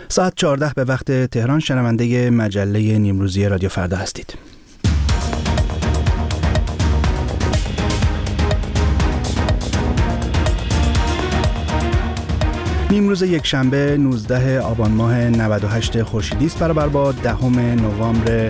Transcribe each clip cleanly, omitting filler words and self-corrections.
ساعت 14 به وقت تهران شنونده مجله نیمروزی رادیو فردا هستید. نیمروز یک شنبه 19 آبان ماه 98 خورشیدی است برابر با 10 نوامبر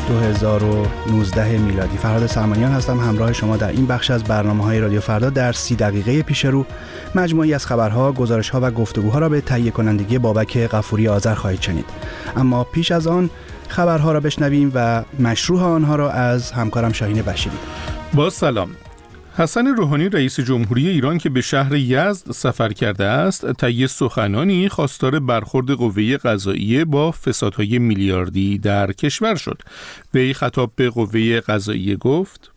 2019 میلادی. فرهاد سرمانیان هستم همراه شما در این بخش از برنامه‌های رادیو فردا. در 30 دقیقه پیش رو مجموعی از خبرها، گزارش‌ها و گفتگوها را به تهیه کنندگی بابک غفوری آذر خواهید شنید. اما پیش از آن خبرها را بشنویم و مشروح آنها را از همکارم شاهین بشیری. با سلام. حسن روحانی رئیس جمهوری ایران که به شهر یزد سفر کرده است، طی سخنانی خواستار برخورد قوه قضاییه با فسادهای میلیاردی در کشور شد. وی خطاب به قوه قضاییه گفت: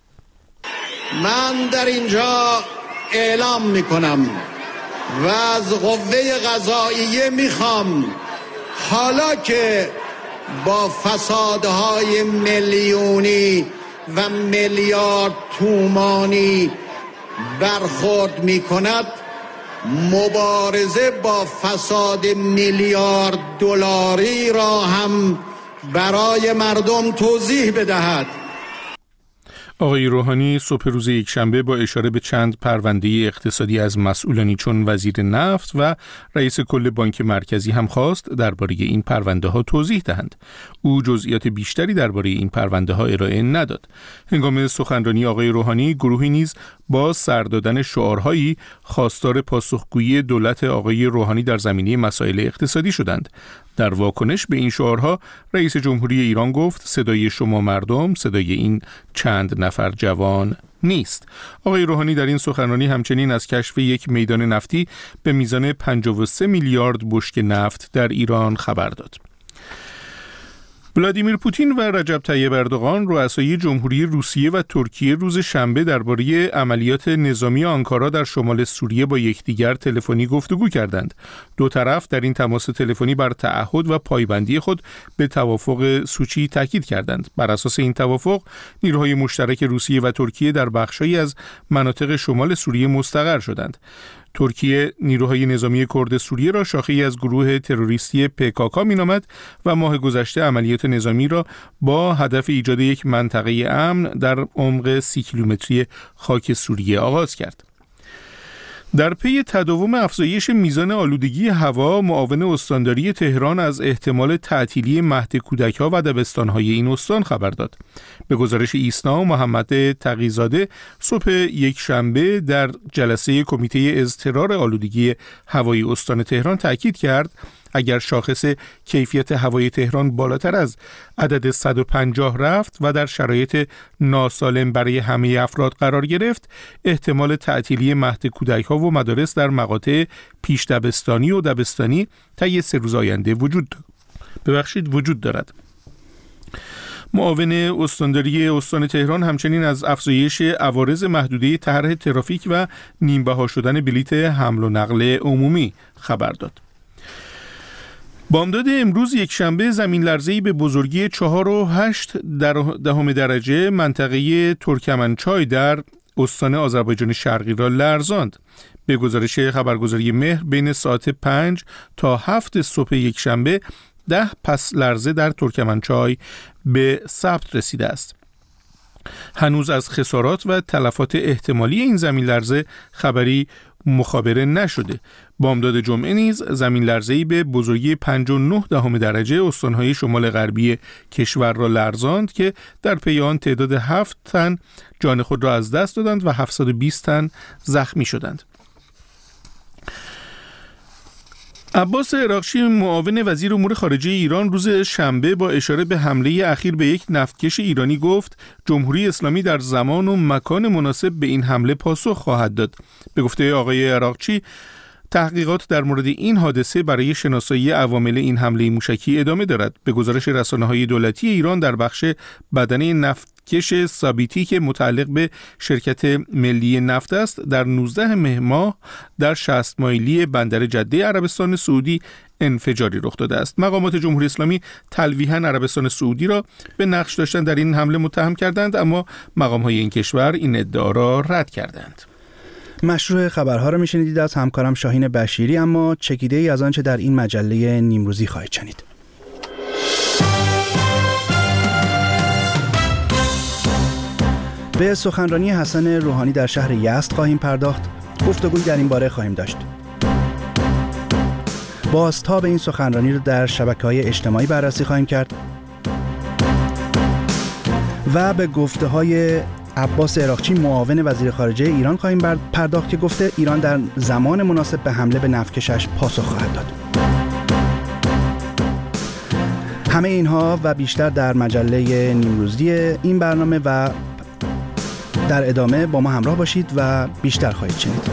من در اینجا اعلام میکنم و از قوه قضاییه میخوام حالا که با فسادهای میلیونی و میلیارد تومانی برخورد می کند، مبارزه با فساد میلیارد دلاری را هم برای مردم توضیح بدهد. آقای روحانی صبح روز یکشنبه با اشاره به چند پرونده اقتصادی از مسئولانی چون وزیر نفت و رئیس کل بانک مرکزی هم خواست درباره این پرونده ها توضیح دهند. او جزئیات بیشتری درباره این پرونده ها ارائه نداد. هنگام سخنرانی آقای روحانی، گروهی نیز با سر دادن شعارهایی خواستار پاسخگویی دولت آقای روحانی در زمینه مسائل اقتصادی شدند. در واکنش به این شعارها، رئیس جمهوری ایران گفت: صدای شما مردم صدای این چند نفر جوان نیست. آقای روحانی در این سخنرانی همچنین از کشف یک میدان نفتی به میزان 53 میلیارد بشکه نفت در ایران خبر داد. ولادیمیر پوتین و رجب طیب اردوغان رؤسای جمهوری روسیه و ترکیه روز شنبه درباره عملیات نظامی آنکارا در شمال سوریه با یکدیگر تلفنی گفتگو کردند. دو طرف در این تماس تلفنی بر تعهد و پایبندی خود به توافق سوچی تاکید کردند. بر اساس این توافق، نیروهای مشترک روسیه و ترکیه در بخشی از مناطق شمال سوریه مستقر شدند. ترکیه نیروهای نظامی کرد سوریه را شاخه‌ای از گروه تروریستی PKK می‌نامد و ماه گذشته عملیات نظامی را با هدف ایجاد یک منطقه امن در عمق 30 کیلومتری خاک سوریه آغاز کرد. در پی تداوم افزایش میزان آلودگی هوا، معاون استانداری تهران از احتمال تعطیلی مهد کودک‌ها و دبستان‌های این استان خبر داد. به گزارش ایسنا، محمد تقی‌زاده صبح یک شنبه در جلسه کمیته اضطرار آلودگی هوایی استان تهران تاکید کرد اگر شاخص کیفیت هوای تهران بالاتر از عدد 150 رفت و در شرایط ناسالم برای همه افراد قرار گرفت، احتمال تعطیلی مهد کودک‌ها و مدارس در مقاطع پیش دبستانی و دبستانی طی 3 روز آینده وجود دارد. معاون استانداری استان تهران همچنین از افزایش عوارض محدوده طرح ترافیک و نیمبها شدن بلیت حمل و نقل عمومی خبر داد. بامداد امروز یکشنبه زمین لرزه‌ای به بزرگی 4.8 درجه منطقه ترکمنچای در استان آذربایجان شرقی را لرزاند. به گزارش خبرگزاری مهر، بین ساعت 5 تا 7 صبح یکشنبه 10 پس لرزه در ترکمنچای به ثبت رسیده است. هنوز از خسارات و تلفات احتمالی این زمین لرزه خبری مخابره نشده. بامداد جمعه نیز زمین لرزه‌ای به بزرگی 5.9 درجه استان‌های شمال غربی کشور را لرزاند که در پی آن تعداد 7 تن جان خود را از دست دادند و 720 تن زخمی شدند. عباس عراقچی، معاون وزیر امور خارجه ایران، روز شنبه با اشاره به حمله اخیر به یک نفتکش ایرانی گفت جمهوری اسلامی در زمان و مکان مناسب به این حمله پاسخ خواهد داد. به گفته آقای عراقچی، تحقیقات در مورد این حادثه برای شناسایی عوامل این حمله موشکی ادامه دارد. به گزارش رسانه‌های دولتی ایران، در بخش بدنه نفتکش سابیتی که متعلق به شرکت ملی نفت است، در 19 مهر ماه در 60 مایلی بندر جده عربستان سعودی انفجاری رخ داده است. مقامات جمهوری اسلامی تلویحاً عربستان سعودی را به نقش داشتن در این حمله متهم کردند، اما مقام‌های این کشور این ادعا را رد کردند. مشروع خبرها رو میشنیدید از همکارم شاهین بشیری، اما چکیده ای از آنچه در این مجله نیمروزی خواهید شنید. به سخنرانی حسن روحانی در شهر یزد خواهیم پرداخت. گفتگوی در این باره خواهیم داشت. بازتاب این سخنرانی رو در شبکه‌های اجتماعی بررسی خواهیم کرد و به گفته‌های عباس عراقچی معاون وزیر خارجه ایران خواهیم پرداخت که گفته ایران در زمان مناسب به حمله به نفتکشش پاسخ خواهد داد. همه اینها و بیشتر در مجله نیمروزی این برنامه و در ادامه با ما همراه باشید و بیشتر خواهید شنید.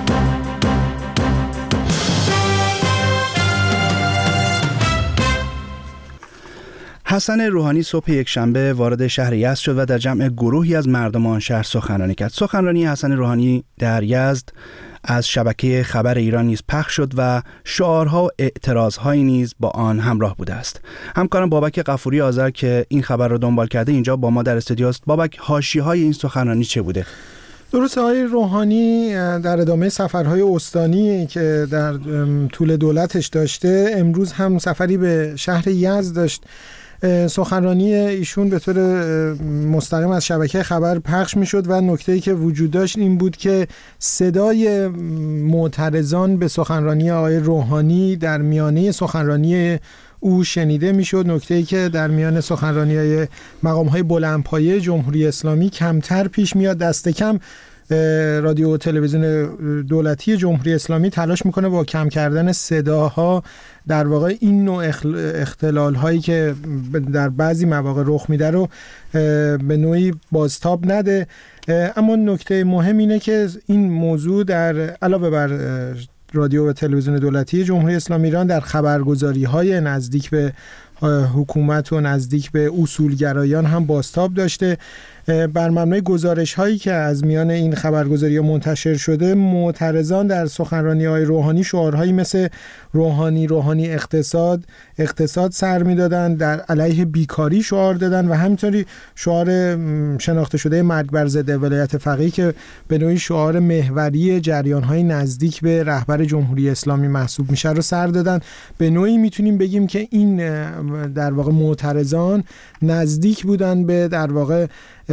حسن روحانی صبح یکشنبه وارد شهر یزد شد و در جمع گروهی از مردم آن شهر سخنرانی کرد. سخنرانی حسن روحانی در یزد از شبکه خبر ایران نیز پخش شد و شعارها و اعتراضهایی نیز با آن همراه بوده است. همکارم بابک غفوری آذر که این خبر را دنبال کرده اینجا با ما در استودیو است. بابک، حاشیه‌های این سخنرانی چه بوده؟ درسته، آقای روحانی در ادامه سفرهای استانی که در طول دولتش داشته، امروز هم سفری به شهر یزد داشت. سخنرانی ایشون به طور مستقیم از شبکه خبر پخش می شد و نکته‌ای که وجود داشت این بود که صدای معترضان به سخنرانی آقای روحانی در میانه سخنرانی او شنیده می شد. نکته‌ای که در میان سخنرانی‌های مقام‌های بلندپایه جمهوری اسلامی کمتر پیش میاد. دست کم رادیو و تلویزیون دولتی جمهوری اسلامی تلاش میکنه با کم کردن صداها در واقع این نوع اختلال هایی که در بعضی مواقع رخ میده رو به نوعی بازتاب نده. اما نکته مهم اینه که این موضوع در علاوه بر رادیو و تلویزیون دولتی جمهوری اسلامی ایران در خبرگزاری های نزدیک به حکومت و نزدیک به اصولگرایان هم بازتاب داشته. بر مبنای گزارش هایی که از میان این خبرگزاری منتشر شده، معترضان در سخنرانی های روحانی شعارهایی مثل روحانی اقتصاد سر میدادن، در علیه بیکاری شعار دادن و همینطوری شعار شناخته شده مرگ بر ضد ولایت فقیه که به نوعی شعار محوری جریان های نزدیک به رهبر جمهوری اسلامی محسوب میشه رو سر دادن. به نوعی میتونیم بگیم که این در واقع معترضان نزدیک بودن به در واقع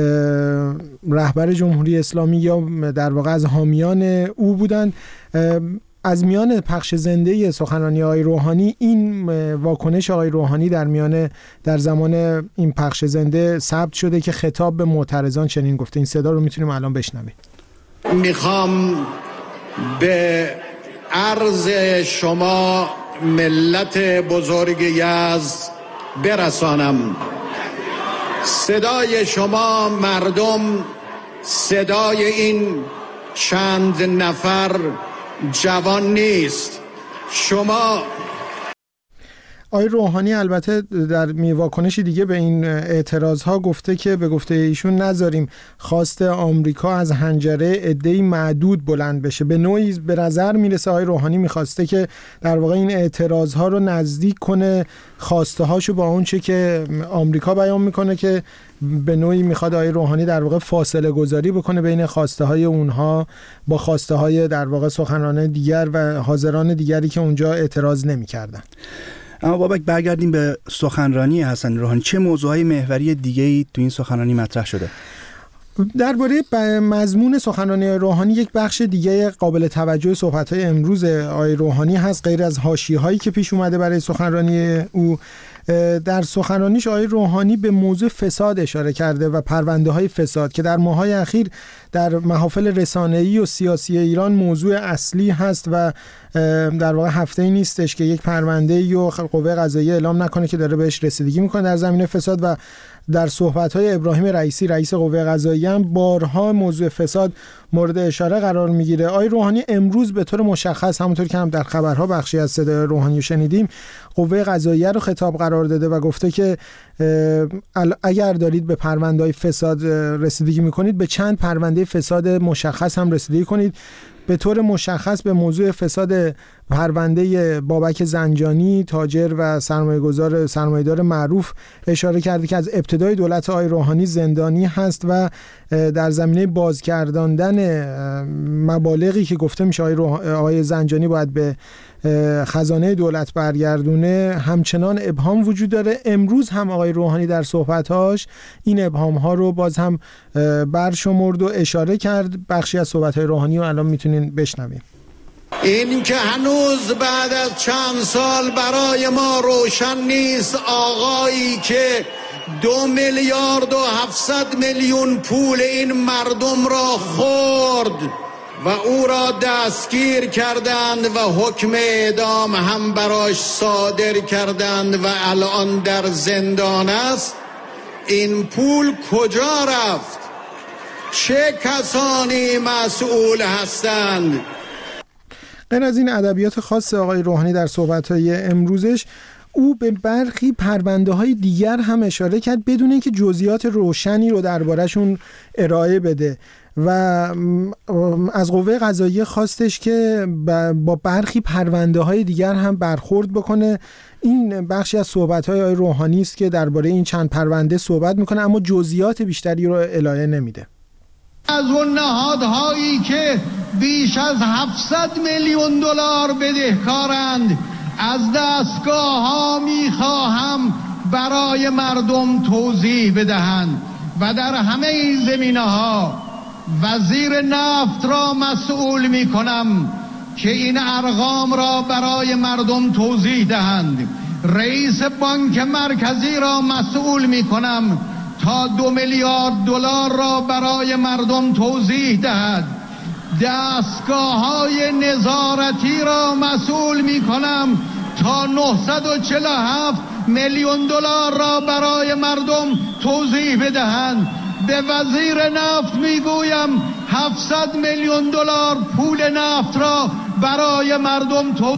رهبر جمهوری اسلامی یا در واقع از حامیان او بودند. از میان پخش زنده سخنرانی آقای روحانی این واکنش آقای روحانی در زمان این پخش زنده ثبت شده که خطاب به معترضان چنین گفته. این صدا رو میتونیم الان بشنویم. میخوام به عرض شما ملت بزرگ یزد برسانم، صدای شما مردم، صدای این چند نفر جوان نیست. شما آقای روحانی البته در واکنشی دیگه به این اعتراضها گفته که به گفته ایشون نذاریم خواست آمریکا از حنجره عده‌ای معدود بلند بشه. به نوعی به نظر میرسه آقای روحانی میخواسته که در واقع این اعتراضها رو نزدیک کنه خواسته هاشو با اون چه که آمریکا بیان میکنه، که به نوعی میخواد آقای روحانی در واقع فاصله گذاری بکنه بین خواسته های اونها با خواسته های در واقع سخنرانان دیگر و حاضران دیگری که اونجا اعتراض نمیکردن. اما بابک، برگردیم به سخنرانی حسن روحانی. چه موضوعهای محوری دیگه‌ای تو این سخنرانی مطرح شده؟ درباره مضمون سخنرانی روحانی یک بخش دیگه قابل توجه صحبت‌های امروز آقای روحانی هست، غیر از حاشیه‌هایی که پیش اومده برای سخنرانی او. در سخنرانیش آقای روحانی به موضوع فساد اشاره کرده و پرونده‌های فساد که در ماه‌های اخیر در محافل رسانه‌ای و سیاسی ایران موضوع اصلی هست و در واقع هفته‌ای نیستش که یک پرونده‌ای و قوه قضاییه اعلام نکنه که داره بهش رسیدگی میکنه در زمینه فساد. و در صحبت‌های ابراهیم رئیسی رئیس قوه قضاییه هم بارها موضوع فساد مورد اشاره قرار میگیره. آقای روحانی امروز به طور مشخص، همونطور که هم در خبرها بخشی از صدای روحانی شنیدیم، قوه قضاییه رو خطاب قرار داده و گفته که اگر دارید به پرونده‌های فساد رسیدگی میکنید به چند پرونده فساد مشخص هم رسیدگی کنید. به طور مشخص به موضوع فساد پرونده بابک زنجانی، تاجر و سرمایه‌دار معروف اشاره کرده که از ابتدای دولت آقای روحانی زندانی هست و در زمینه بازگرداندن مبالغی که گفته میشه آقای زنجانی باید به خزانه دولت برگردونه همچنان ابهام وجود داره. امروز هم آقای روحانی در صحبت‌هاش این ابهام‌ها رو باز هم برشمرد و اشاره کرد. بخشی از صحبت‌های روحانی رو الان میتونین بشنویم. این که هنوز بعد از چند سال برای ما روشن نیست آقایی که 2,700,000,000 پول این مردم را خورد و او را دستگیر کردند و حکم اعدام هم براش صادر کردند و الان در زندان است، این پول کجا رفت؟ چه کسانی مسئول هستند؟ غیر از این ادبیات خاص آقای روحانی در صحبت‌های امروزش، او به برخی پرونده‌های دیگر هم اشاره کرد بدون اینکه جزئیات روشنی رو درباره‌شون ارائه بده و از قوه قضاییه خواستش که با برخی پرونده‌های دیگر هم برخورد بکنه. این بخشی از صحبت‌های آقای روحانی است که درباره این چند پرونده صحبت میکنه اما جزئیات بیشتری رو ارائه نمیده. از اون نهادهایی که بیش از 700 میلیون دلار بدهکارند از دستگاه ها میخواهم برای مردم توضیح بدهند و در همه این زمینه ها وزیر نفت را مسئول میکنم که این ارقام را برای مردم توضیح دهند. رئیس بانک مرکزی را مسئول میکنم تا 2 میلیارد دلار را برای مردم توضیح دهد. دستگاه‌های نظارتی را مسئول می‌کنم تا 947 میلیون دلار را برای مردم توضیح بدهند. به وزیر نفت میگویم 700 میلیون دلار پول نفت را برای مردم توضیح.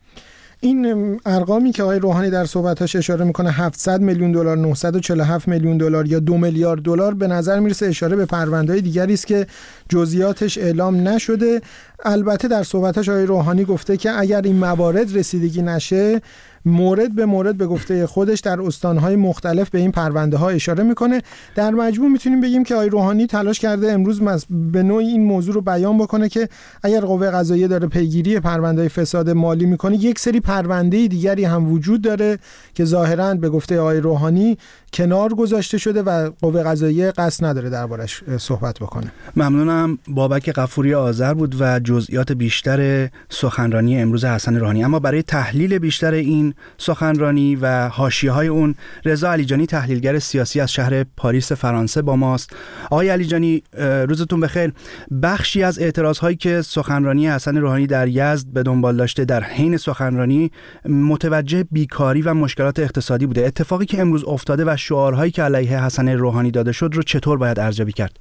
این ارقامی که آقای روحانی در صحبتاش اشاره میکنه 700 میلیون دلار، 947 میلیون دلار یا 2 میلیارد دلار، به نظر میرسه اشاره به پرونده‌های دیگری است که جزئیاتش اعلام نشده. البته در صحبتاش آقای روحانی گفته که اگر این موارد رسیدگی نشه مورد به مورد به گفته خودش در استان‌های مختلف به این پرونده‌ها اشاره میکنه. در مجموع میتونیم بگیم که آقای روحانی تلاش کرده امروز به نوعی این موضوع رو بیان بکنه که اگر قوه قضاییه داره پیگیری پرونده‌های فساد مالی میکنه، یک سری پرونده دیگری هم وجود داره که ظاهراً به گفته آقای روحانی کنار گذاشته شده و قوه قضاییه قصد نداره دربارش صحبت بکنه. ممنونم. بابک غفوری آذر بود و جزئیات بیشتر سخنرانی امروز حسن روحانی. اما برای تحلیل بیشتر این سخنرانی و حاشیه‌های اون، رضا علیجانی تحلیلگر سیاسی از شهر پاریس فرانسه با ماست. آقای علیجانی روزتون بخیر. بخشی از اعتراض‌هایی که سخنرانی حسن روحانی در یزد به دنبال داشته در حین سخنرانی متوجه بیکاری و مشکلات اقتصادی بوده. اتفاقی که امروز افتاده و شعارهایی که علیه حسن روحانی داده شد رو چطور باید ارزیابی کرد؟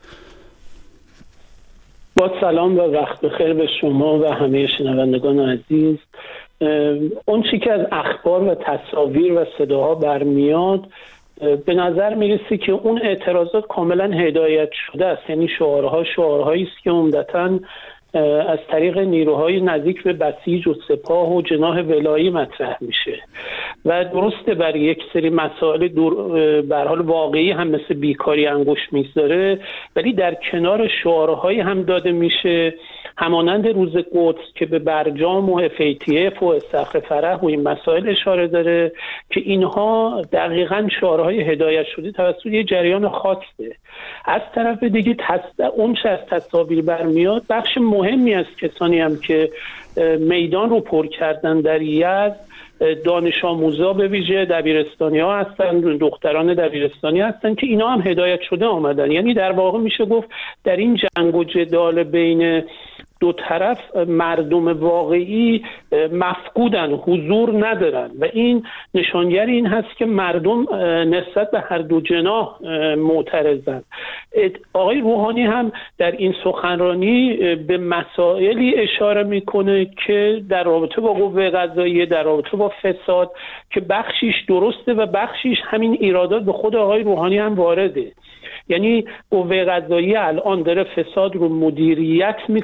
با سلام و وقت بخیر به شما و همه شنوندگان عزیز. اون چی که از اخبار و تصاویر و صداها برمیاد به نظر میرسه که اون اعتراضات کاملا هدایت شده است. یعنی شعارهایی است که عمدتاً از طریق نیروهای نزدیک به بسیج و سپاه و جناح ولایی مطرح میشه و درسته برای یک سری مسائل به هر حال واقعی هم مثل بیکاری انگشت میذاره، ولی در کنار شعارهایی هم داده میشه همانند روز قدس که به برجام و FATF و صخره فرح و این مسائل اشاره داره که اینها دقیقاً شعارهای هدایت شده توسط یه جریان خاصه. از طرف دیگه اون چه از تصاویر برمیاد بخش مهمی از کسانی هم که میدان رو پر کردن در یزد دانش آموزا به ویژه دبیرستانی‌ها هستن، دختران دبیرستانی هستن که اینا هم هدایت شده آمدن. یعنی در واقع میشه گفت در این جنگ و جدال بین دو طرف مردم واقعی مفقودن، حضور ندارن و این نشانگر این هست که مردم نسبت به هر دو جناح معترضن. آقای روحانی هم در این سخنرانی به مسائلی اشاره میکنه که در رابطه با قوه قضاییه، در رابطه با فساد که بخشیش درسته و بخشیش همین ایرادات به خود آقای روحانی هم وارده. یعنی قوه قضاییه الان داره فساد رو مدیریت میکنه،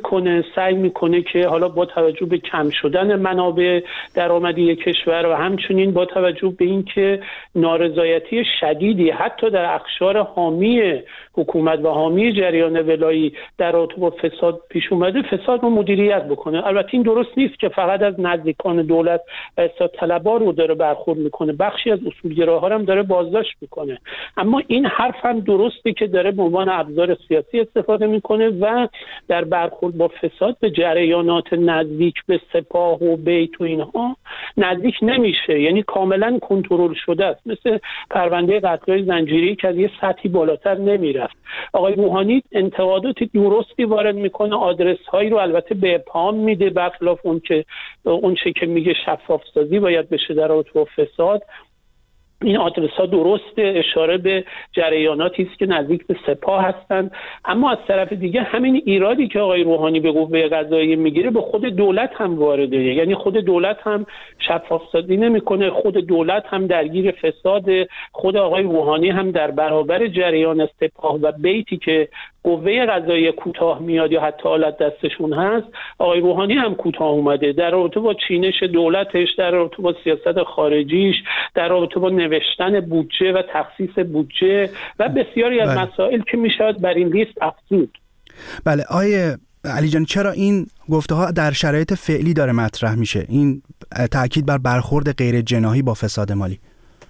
سعی میکنه که حالا با توجه به کم شدن منابع درآمدی کشور و همچنین با توجه به اینکه نارضایتی شدیدی حتی در اقشار حامی حکومت و حامی جریان ولایی در رابطه با فساد پیش اومده، فساد رو مدیریت بکنه. البته این درست نیست که فقط از نزدیکان دولت و اصلاح طلبا رو داره برخورد میکنه، بخشی از اصولگراها هم داره بازداشت میکنه. اما این حرف هم درسته که داره به عنوان ابزار سیاسی استفاده میکنه و در برخورد با فساد به جریانات نزدیک به سپاه و بیت و اینها نزدیک نمیشه، یعنی کاملا کنترل شده است، مثل پرونده قتل‌های زنجیری که از یه سطحی بالاتر نمیرفت. آقای روحانی انتقادات درستی وارد میکنه، آدرس هایی رو البته به ابهام میده، برخلاف اون چه که میگه شفاف سازی باید بشه در رابطه با فساد. این آدرس ها درسته، اشاره به جریاناتی است که نزدیک به سپاه هستند، اما از طرف دیگه همین ایرادی که آقای روحانی به قوه قضاییه میگیره به خود دولت هم وارده، یعنی خود دولت هم شفاف سازی نمیکنه، خود دولت هم درگیر فساد، خود آقای روحانی هم در برابر جریان سپاه و بیتی که قوه قضاییه کوتاه میاد یا حتی آلت دستشون هست، آقای روحانی هم کوتاه اومده در رابطه با چینش دولتش، در رابطه با سیاست خارجیش، در رابطه با نوشتن بودجه و تخصیص بودجه و بسیاری از مسائل که میشود بر این لیست افزود. بله آیه علی جان، چرا این گفته ها در شرایط فعلی داره مطرح میشه، این تاکید بر برخورد غیر جناحی با فساد مالی؟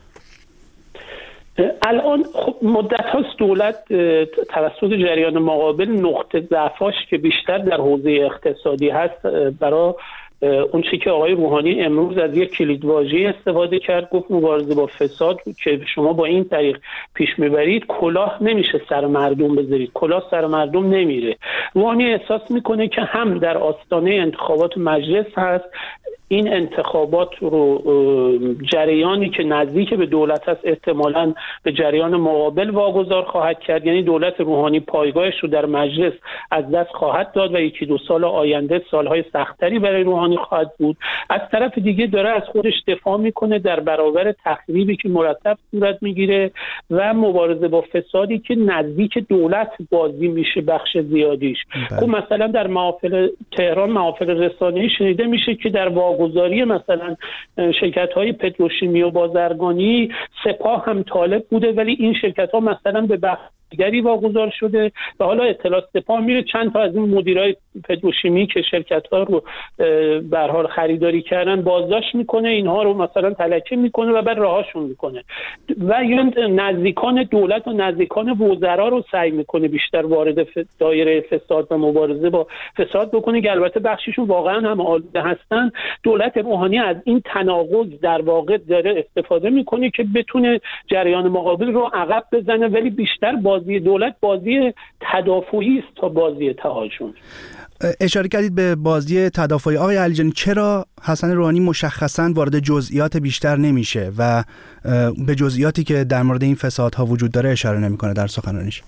الان خب مدت هاست دولت توسط جریان مقابل نقطه ضعفاش که بیشتر در حوزه اقتصادی هست برای اون چیزی که آقای روحانی امروز از یک کلیدواژه استفاده کرد، گفت مبارزه با فساد، که شما با این طریق پیش میبرید کلاه نمیشه سر مردم بذارید، کلاه سر مردم نمیره. روحانی احساس میکنه که هم در آستانه انتخابات مجلس هست، این انتخابات رو جریانی که نزدیک به دولت است احتمالاً به جریان مقابل واگذار خواهد کرد، یعنی دولت روحانی پایگاهش رو در مجلس از دست خواهد داد و یکی دو سال آینده سالهای سختری برای روحانی خواهد بود. از طرف دیگه داره از خودش دفاع میکنه در برابر تخریبی که مرتب صورت میگیره و مبارزه با فسادی که نزدیک دولت بازی میشه بخش زیادیش. خب مثلا در محافل تهران، محافل رسانه‌ای شنیده میشه که در واگذاری مثلا شرکت‌های پتروشیمی و بازرگانی سپاه هم طالب بوده، ولی این شرکت‌ها مثلا به بخش دیگری واگذار شده و حالا اطلاع سپاه میره چند تا از این مدیرای پتروشیمی که شرکت‌ها رو به هر حال خریداری کردن بازداشت میکنه، اینها رو مثلا تلکه میکنه و بعد رهاشون میکنه و یا نزدیکان دولت و نزدیکان وزرا رو سعی میکنه بیشتر وارد دایره فساد و مبارزه با فساد بکنه که البته بخششون واقعا هم آلوده هستن. دولت روحانی از این تناقض در واقع داره استفاده میکنه که بتونه جریان مقابل رو عقب بزنه، ولی بیشتر بازی دولت بازی تدافعی است تا بازی تهاجم. اشاره کردید به بازی تدافعی. آقای علی جان، چرا حسن روحانی مشخصاً وارد جزئیات بیشتر نمیشه و به جزئیاتی که در مورد این فسادها وجود داره اشاره نمیکنه در سخنرانیش؟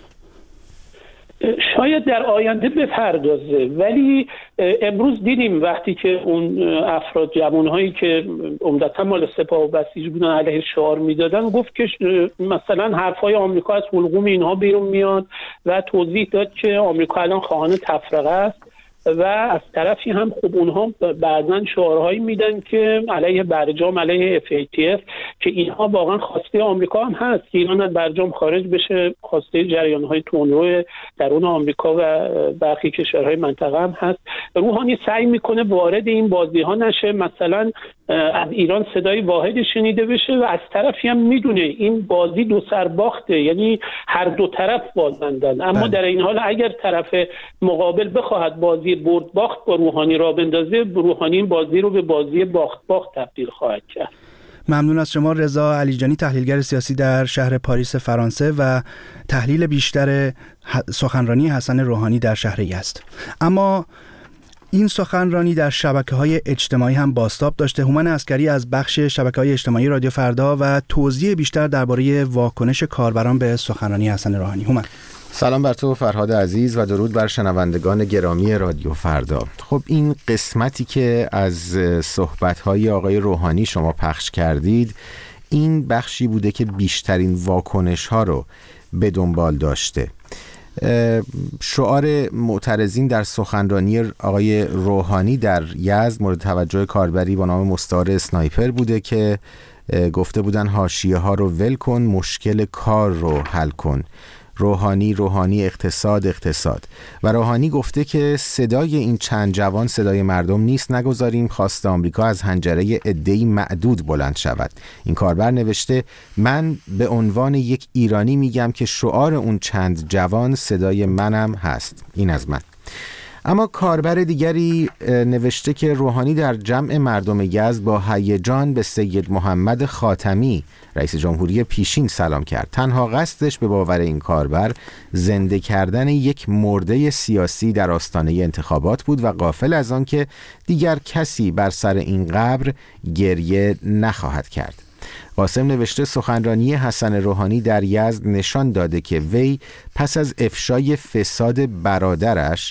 شاید در آینده بپردازه، ولی امروز دیدیم وقتی که اون افراد جوانهایی که عمدتاً مال سپاه و بسیج بودن علیه شعار میدادن، گفت که مثلا حرفای آمریکا از حلقوم اینها بیرون میاد و توضیح داد که آمریکا الان خواهان تفرقه است و از طرفی هم خب اونها بعضن شعارهایی میدن که علیه برجام، علیه FATF، که اینها واقعا خواسته آمریکا هم هست که ایران از برجام خارج بشه، خواسته جریانهای تندرو درون آمریکا و برخی کشورهای منطقه هم هست. روحانی سعی میکنه وارد این بازی ها نشه، مثلا از ایران صدای واحد شنیده بشه و از طرفی هم میدونه این بازی دو سر باخته، یعنی هر دو طرف بازندن، اما در این حال اگر طرف مقابل بخواهد بازی برد باخت با روحانی را بندازه، روحانی این بازی رو به بازی باخت باخت تبدیل خواهد کرد. ممنون از شما رضا علیجانی، تحلیلگر سیاسی در شهر پاریس فرانسه و تحلیل بیشتر سخنرانی حسن روحانی در شهر یزد. اما این سخنرانی در شبکه‌های اجتماعی هم بازتاب داشته. هومن عسکری از بخش شبکه‌های اجتماعی رادیو فردا و توضیح بیشتر درباره واکنش کاربران به سخنرانی حسن روحانی. هومن. سلام بر تو فرهاد عزیز و درود بر شنوندگان گرامی رادیو فردا. خب این قسمتی که از صحبت‌های آقای روحانی شما پخش کردید، این بخشی بوده که بیشترین واکنش‌ها رو به دنبال داشته شعار معترضین در سخنرانی آقای روحانی در یزد مورد توجه کاربری با نام مستعار اسنایپر بوده که گفته بودن حاشیه ها رو ول کن، مشکل کار رو حل کن. روحانی اقتصاد. و روحانی گفته که صدای این چند جوان صدای مردم نیست، نگذاریم خواست آمریکا از حنجره عده‌ای معدود بلند شود. این کاربر نوشته من به عنوان یک ایرانی میگم که شعار اون چند جوان صدای منم هست. این از من. اما کاربر دیگری نوشته که روحانی در جمع مردم یزد با هیجان به سید محمد خاتمی رئیس جمهوری پیشین سلام کرد. تنها قصدش به باور این کاربر زنده کردن یک مرده سیاسی در آستانه انتخابات بود و غافل از آن که دیگر کسی بر سر این قبر گریه نخواهد کرد. قاسم نوشته سخنرانی حسن روحانی در یزد نشان داده که وی پس از افشای فساد برادرش،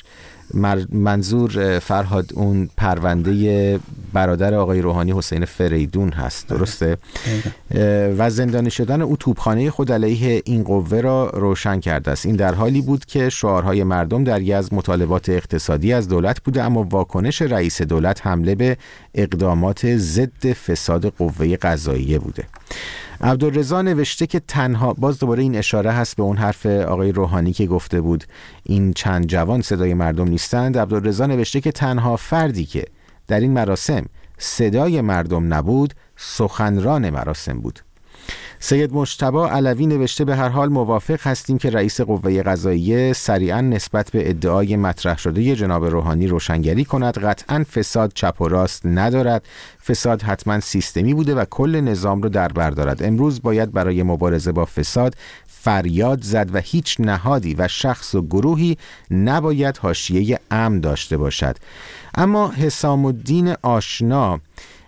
منظور فرهاد اون پرونده برادر آقای روحانی حسین فریدون هست، درسته؟ و زندانی شدن او توپخانه خود علیه این قوه را روشن کرده است. این در حالی بود که شعارهای مردم در یزد مطالبات اقتصادی از دولت بوده، اما واکنش رئیس دولت حمله به اقدامات ضد فساد قوه قضاییه بوده. عبدالرضا نوشته که تنها، باز دوباره این اشاره هست به اون حرف آقای روحانی که گفته بود این چند جوان صدای مردم نیستند. عبدالرضا نوشته که تنها فردی که در این مراسم صدای مردم نبود سخنران مراسم بود. سید مجتبی علوی نوشته به هر حال موافق هستیم که رئیس قوه قضاییه سریعا نسبت به ادعای مطرح شده جناب روحانی روشنگری کند. قطعا فساد چپ و راست ندارد، فساد حتما سیستمی بوده و کل نظام رو در بر دارد. امروز باید برای مبارزه با فساد فریاد زد و هیچ نهادی و شخص و گروهی نباید حاشیه امن داشته باشد. اما حسام الدین آشنا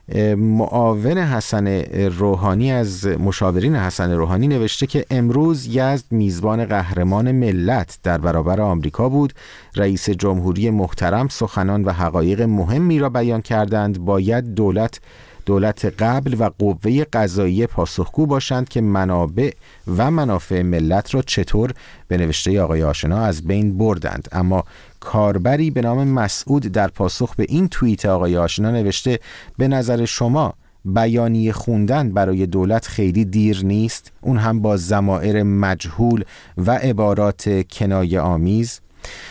معاون حسن روحانی از مشاورین حسن روحانی نوشته که امروز یزد میزبان قهرمان ملت در برابر آمریکا بود. رئیس جمهوری محترم سخنان و حقایق مهمی را بیان کردند. باید دولت قبل و قوه قضاییه پاسخگو باشند که منابع و منافع ملت را چطور به نوشته آقای آشنا از بین بردند. اما کاربری به نام مسعود در پاسخ به این توییت آقای آشنا نوشته به نظر شما بیانیه خوندن برای دولت خیلی دیر نیست، اون هم با ضمائر مجهول و عبارات کنایه آمیز؟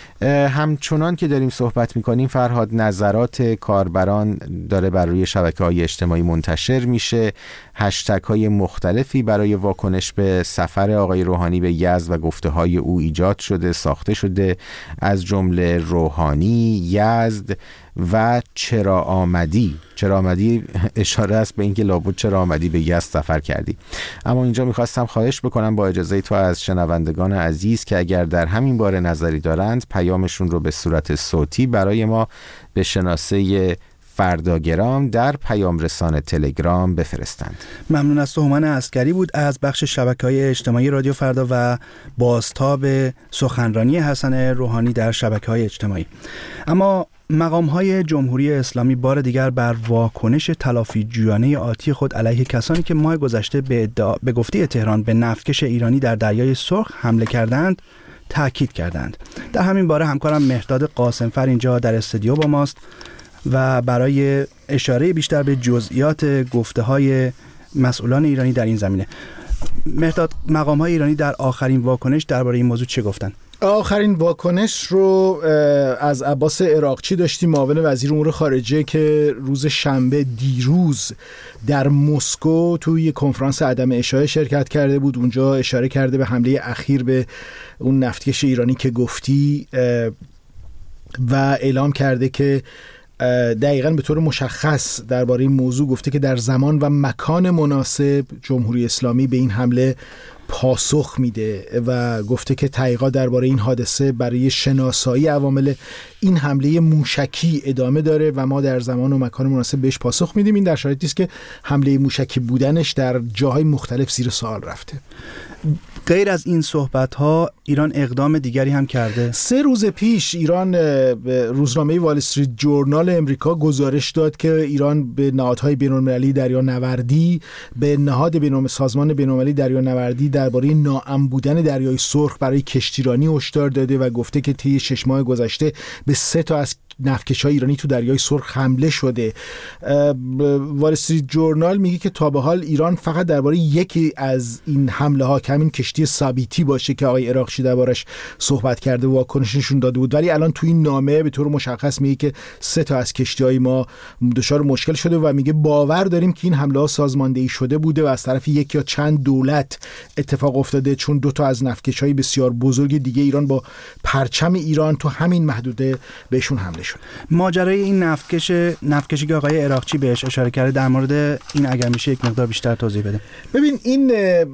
همچنان که داریم صحبت میکنیم فرهاد، نظرات کاربران داره بر روی شبکه‌های اجتماعی منتشر میشه. هشتگ های مختلفی برای واکنش به سفر آقای روحانی به یزد و گفته های او ایجاد شده، ساخته شده، از جمله روحانی، یزد و چرا آمدی اشاره است به اینکه لابد چرا آمدی به یزد سفر کردی. اما اینجا میخواستم خواهش بکنم با اجازه تو از شنوندگان عزیز که اگر در همین باره نظری دارند پیامشون رو به صورت صوتی برای ما به شناسه فرداگرام در پیام رسان تلگرام بفرستند. ممنون از هومن عسکری بود از بخش شبکه‌های اجتماعی رادیو فردا و بازتاب سخنرانی حسن روحانی در شبکه‌های اجتماعی. اما مقام‌های جمهوری اسلامی بار دیگر بر واکنش تلافی‌جویانه آتی خود علیه کسانی که ماه گذشته به گفته تهران به نفتکش ایرانی در دریای سرخ حمله کردند تاکید کردند. در همین باره همکارم مهرداد قاسمفر اینجا در استودیو با ماست و برای اشاره بیشتر به جزئیات گفته‌های مسئولان ایرانی در این زمینه. مهرداد، مقام‌های ایرانی در آخرین واکنش درباره این موضوع چه گفتند؟ آخرین واکنش رو از عباس عراقچی داشتیم، معاون وزیر امور خارجه، که روز شنبه دیروز در مسکو توی کنفرانس عدم اشاعه شرکت کرده بود. اونجا اشاره کرده به حمله اخیر به اون نفتکش ایرانی که گفتی و اعلام کرده که دقیقاً به طور مشخص درباره این موضوع گفته که در زمان و مکان مناسب جمهوری اسلامی به این حمله پاسخ میده و گفته که تحقیقات درباره این حادثه برای شناسایی عوامل این حمله موشکی ادامه داره و ما در زمان و مکان مناسب بهش پاسخ میدیم. این در شرایطی است که حمله موشکی بودنش در جاهای مختلف زیر سوال رفته. غیر از این صحبت‌ها ایران اقدام دیگری هم کرده. 3 روز پیش ایران به روزنامه وال استریت جورنال امریکا گزارش داد که ایران به نهادهای بین‌المللی دریانوردی، به نهاد سازمان بین‌المللی دریانوردی درباره ناامن بودن دریای سرخ برای کشتیرانی هشدار داده و گفته که طی 6 ماه گذشته به 3 تا از نفتکش‌های ایرانی تو دریای سرخ حمله شده. وال استریت جورنال میگه که تا به حال ایران فقط درباره یکی از این حمله ها که همین کشتی سابیتی باشه که آقای عراقچی دربارش صحبت کرده و واکنش نشون داده بود، ولی الان تو این نامه به طور مشخص میگه که 3 تا از کشتی‌های ما دچار مشکل شده و میگه باور داریم که این حمله ها سازماندهی شده بوده و از طرف یک یا چند دولت اتفاق افتاده، چون 2 تا از نفتکش‌های بسیار بزرگ دیگه ایران با پرچم ایران تو همین محدوده بهشون حمله شد. ماجرای این نفتکشی که آقای عراقچی بهش اشاره کرده، در مورد این اگر میشه یک مقدار بیشتر توضیح بده. ببین این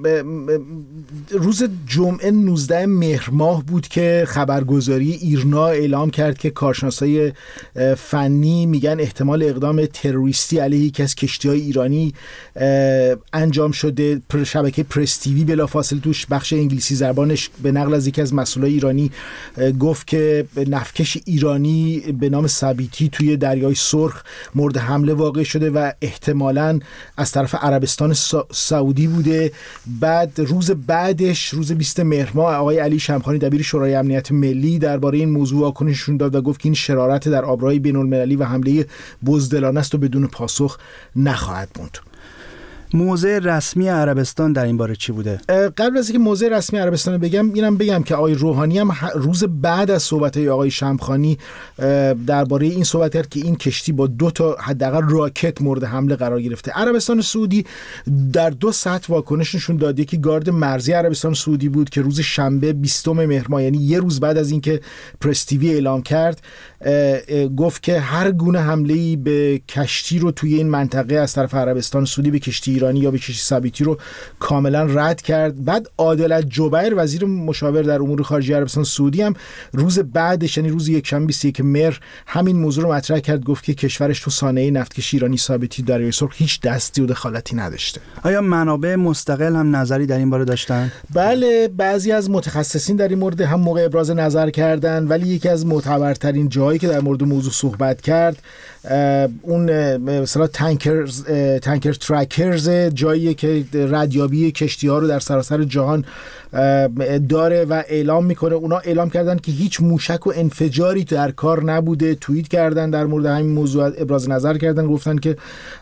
روز جمعه 19 مهر ماه بود که خبرگزاری ایرنا اعلام کرد که کارشناسای فنی میگن احتمال اقدام تروریستی علیه یکی از کشتی‌های ایرانی انجام شده. شبکه پرس تیوی بلافاصله توش بخش انگلیسی زبانش به نقل از یکی از مسئولای ایرانی گفت که نفتکش ایرانی به نام سابیتی توی دریای سرخ مورد حمله واقع شده و احتمالاً از طرف عربستان سعودی بوده. بعد روز بعدش، روز 20 مهر ماه، آقای علی شمخانی دبیر شورای امنیت ملی درباره این موضوع واکنششون داد و گفت که این شرارت در آبراهای بین‌المللی و حمله بزدلانه است و بدون پاسخ نخواهد موند. موضع رسمی عربستان در این باره چی بوده؟ قبل از اینکه موضع رسمی عربستان رو بگم که آقای روحانی هم روز بعد از صحبت‌های آقای شمخانی درباره این صحبت کرد که این کشتی با 2 تا حداقل راکت مورد حمله قرار گرفته. عربستان سعودی در 2 سطح واکنش نشون داد. یکی گارد مرزی عربستان سعودی بود که روز شنبه 20 مهر ماه، یعنی یه روز بعد از اینکه پرس تیوی اعلام کرد، گفت که هر گونه حمله‌ای به کشتی رو توی این منطقه از طرف عربستان سعودی به کشتی ایرانی یا به کشتی سابیتی رو کاملا رد کرد. بعد عادل جبیر وزیر مشاور در امور خارجه عربستان سعودی هم روز بعدش، یعنی روز یکشنبه 21 مهر، همین موضوع رو مطرح کرد. گفت که کشورش تو صانعه نفتکشی ایرانی سابیتی دریای سرخ هیچ دستی و دخالتی نداشته. آیا منابع مستقل هم نظری در این باره داشتن؟ بله، بعضی از متخصصین در این مورد هم موقع ابراز نظر کردن، ولی یکی از معتبرترین جایی که در مورد موضوع صحبت کرد اون مثلا تانکر ترکرز، جایی که ردیابی کشتی‌ها رو در سراسر جهان داره و اعلام میکنه. اونا اعلام کردن که هیچ موشک و انفجاری در کار نبوده. توییت کردن در مورد همین موضوع ابراز نظر کردن، گفتن که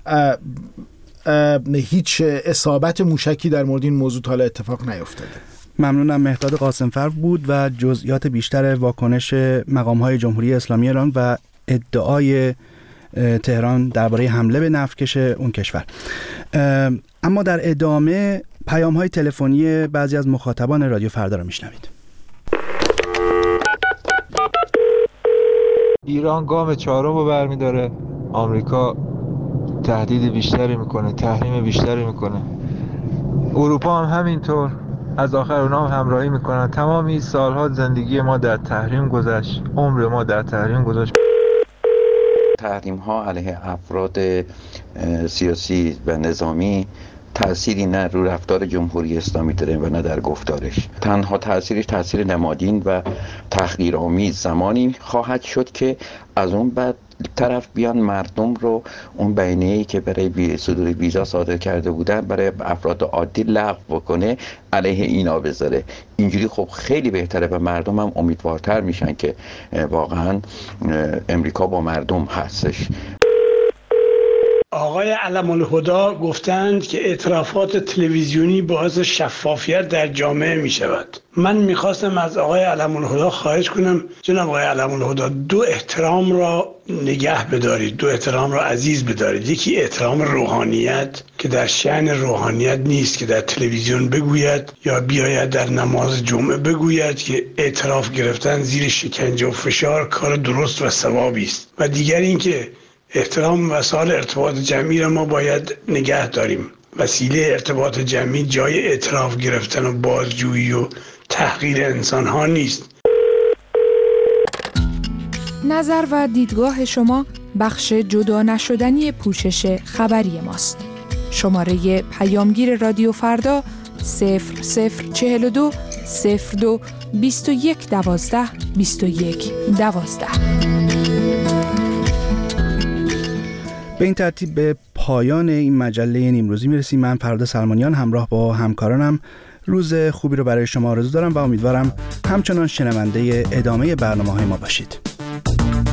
هیچ اصابت موشکی در مورد این موضوع تا حالا اتفاق نیفتاده. ممنونم. مهداد قاسمفر بود و جزئیات بیشتر واکنش مقام‌های جمهوری اسلامی ایران و ادعای تهران درباره حمله به نفتکش اون کشور. اما در ادامه پیام‌های تلفنی بعضی از مخاطبان رادیو فردا را میشنوید. ایران گام 4 رو برمی‌داره، آمریکا تهدید بیشتری میکنه، تحریم بیشتری میکنه، اروپا هم همینطور، از آخر اونا هم همراهی میکنن. تمام این سالها زندگی ما در تحریم گذشت، عمر ما در تحریم گذشت. تحریم ها علیه افراد سیاسی و نظامی تأثیری نه رو رفتار جمهوری اسلامی داره و نه در گفتارش. تنها تأثیرش تأثیر نمادین و تحقیرآمیز زمانی خواهد شد که از اون بعد طرف بیان مردم رو اون بیانیه‌ای که برای صدور ویزا صادر کرده بودن برای افراد عادی لغو بکنه، علیه اینا بذاره. اینجوری خب خیلی بهتره و مردم هم امیدوارتر میشن که واقعا امریکا با مردم هستش. آقای علم الهدی گفتند که اعترافات تلویزیونی باعث شفافیت در جامعه می شود. من میخواستم از آقای علم الهدی خواهش کنم، جناب آقای علم الهدی، 2 احترام را نگه بدارید، 2 احترام را عزیز بدارید. یکی احترام روحانیت که در شأن روحانیت نیست که در تلویزیون بگوید یا بیاید در نماز جمعه بگوید که اعتراف گرفتن زیر شکنجه و فشار کار درست و ثوابی است. و دیگر اینکه احترام وسایل ارتباط جمعی را ما باید نگه داریم. وسیله ارتباط جمعی جای اعتراف گرفتن و بازجویی و تحقیر انسان ها نیست. نظر و دیدگاه شما بخش جدا نشدنی پوشش خبری ماست. شماره پیامگیر رادیو فردا 0042 02 21 12 21 12. به این ترتیب به پایان این مجله نیمروزی میرسیم. من فرهاد سلمانیان همراه با همکارانم روز خوبی رو برای شما آرزو دارم و امیدوارم همچنان شنونده ادامه برنامه‌های ما باشید.